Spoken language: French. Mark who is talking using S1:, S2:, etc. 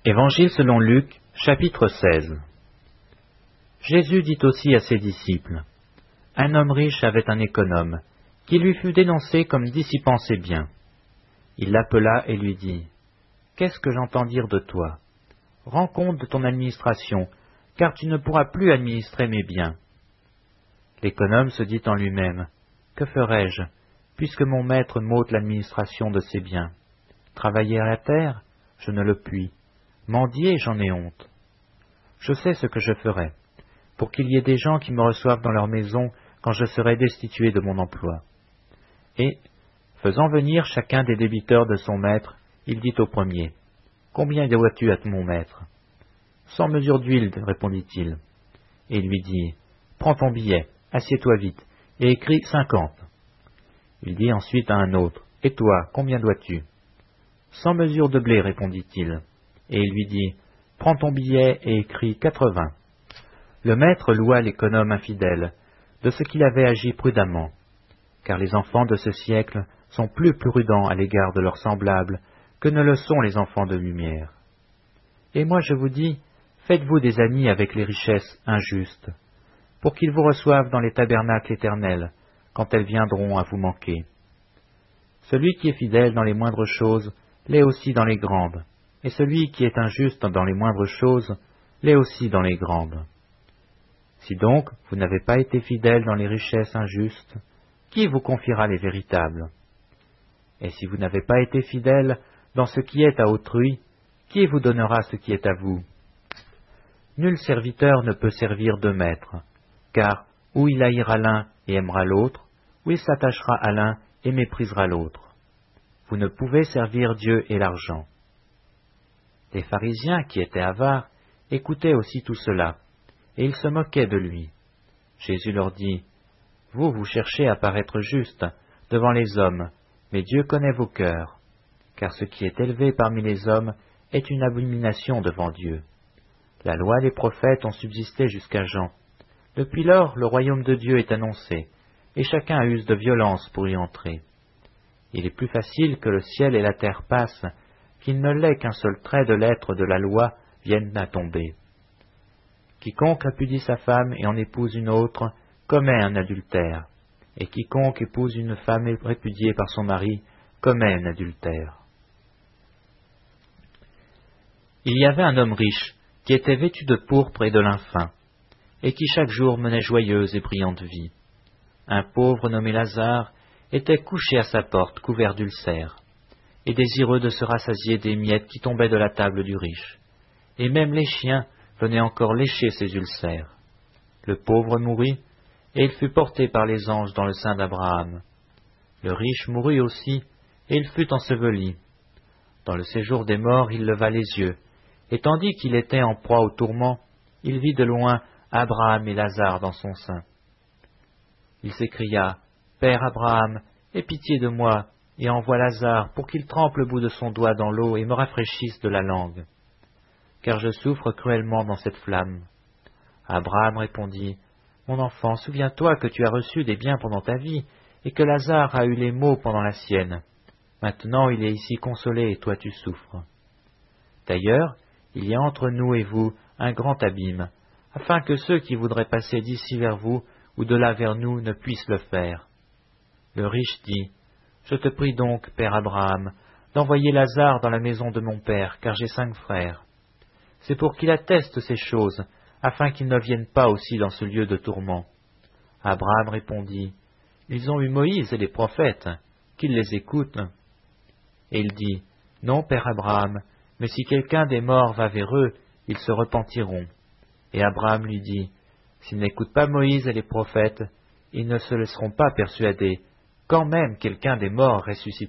S1: Évangile selon Luc, chapitre 16. Jésus dit aussi à ses disciples, « Un homme riche avait un économe, qui lui fut dénoncé comme dissipant ses biens. Il l'appela et lui dit, « Qu'est-ce que j'entends dire de toi? Rends compte de ton administration, car tu ne pourras plus administrer mes biens. » L'économe se dit en lui-même, « Que ferai-je, puisque mon maître m'ôte l'administration de ses biens? Travailler à la terre, je ne le puis. Mendier, j'en ai honte. Je sais ce que je ferai, pour qu'il y ait des gens qui me reçoivent dans leur maison quand je serai destitué de mon emploi. » Et, faisant venir chacun des débiteurs de son maître, il dit au premier, « Combien dois-tu à mon maître? » « 100 mesures d'huile, répondit-il. Et il lui dit, « Prends ton billet, assieds-toi vite, et écris 50. » Il dit ensuite à un autre, « Et toi, combien dois-tu? » 100 mesures de blé, répondit-il. Et il lui dit, « Prends ton billet et écris 80. » Le maître loua l'économe infidèle de ce qu'il avait agi prudemment, car les enfants de ce siècle sont plus prudents à l'égard de leurs semblables que ne le sont les enfants de lumière. Et moi je vous dis, faites-vous des amis avec les richesses injustes, pour qu'ils vous reçoivent dans les tabernacles éternels, quand elles viendront à vous manquer. Celui qui est fidèle dans les moindres choses l'est aussi dans les grandes, et celui qui est injuste dans les moindres choses l'est aussi dans les grandes. Si donc vous n'avez pas été fidèle dans les richesses injustes, qui vous confiera les véritables? Et si vous n'avez pas été fidèle dans ce qui est à autrui, qui vous donnera ce qui est à vous? Nul serviteur ne peut servir deux maîtres, car ou il haïra l'un et aimera l'autre, ou il s'attachera à l'un et méprisera l'autre. Vous ne pouvez servir Dieu et l'argent. » Les pharisiens, qui étaient avares, écoutaient aussi tout cela, et ils se moquaient de lui. Jésus leur dit, « Vous cherchez à paraître juste devant les hommes, mais Dieu connaît vos cœurs, car ce qui est élevé parmi les hommes est une abomination devant Dieu. La loi et les prophètes ont subsisté jusqu'à Jean. Depuis lors, le royaume de Dieu est annoncé, et chacun use de violence pour y entrer. Il est plus facile que le ciel et la terre passent, qu'il ne l'est qu'un seul trait de lettre de la loi vienne à tomber. Quiconque répudie sa femme et en épouse une autre commet un adultère, et quiconque épouse une femme répudiée par son mari commet un adultère. Il y avait un homme riche qui était vêtu de pourpre et de lin fin, et qui chaque jour menait joyeuse et brillante vie. Un pauvre nommé Lazare était couché à sa porte couvert d'ulcères, et désireux de se rassasier des miettes qui tombaient de la table du riche, et même les chiens venaient encore lécher ses ulcères. Le pauvre mourut, et il fut porté par les anges dans le sein d'Abraham. Le riche mourut aussi, et il fut enseveli. Dans le séjour des morts, il leva les yeux, et tandis qu'il était en proie au tourment, il vit de loin Abraham et Lazare dans son sein. Il s'écria, « Père Abraham, aie pitié de moi, et envoie Lazare pour qu'il trempe le bout de son doigt dans l'eau et me rafraîchisse de la langue, car je souffre cruellement dans cette flamme. » Abraham répondit, « Mon enfant, souviens-toi que tu as reçu des biens pendant ta vie, et que Lazare a eu les maux pendant la sienne. Maintenant il est ici consolé, et toi tu souffres. D'ailleurs, il y a entre nous et vous un grand abîme, afin que ceux qui voudraient passer d'ici vers vous ou de là vers nous ne puissent le faire. » Le riche dit, « Je te prie donc, père Abraham, d'envoyer Lazare dans la maison de mon père, car j'ai 5 frères. C'est pour qu'il atteste ces choses, afin qu'ils ne viennent pas aussi dans ce lieu de tourment. » Abraham répondit, « Ils ont eu Moïse et les prophètes, qu'ils les écoutent. » Et il dit, « Non, père Abraham, mais si quelqu'un des morts va vers eux, ils se repentiront. » Et Abraham lui dit, « S'ils n'écoutent pas Moïse et les prophètes, ils ne se laisseront pas persuader, quand même quelqu'un des morts ressusciterait. »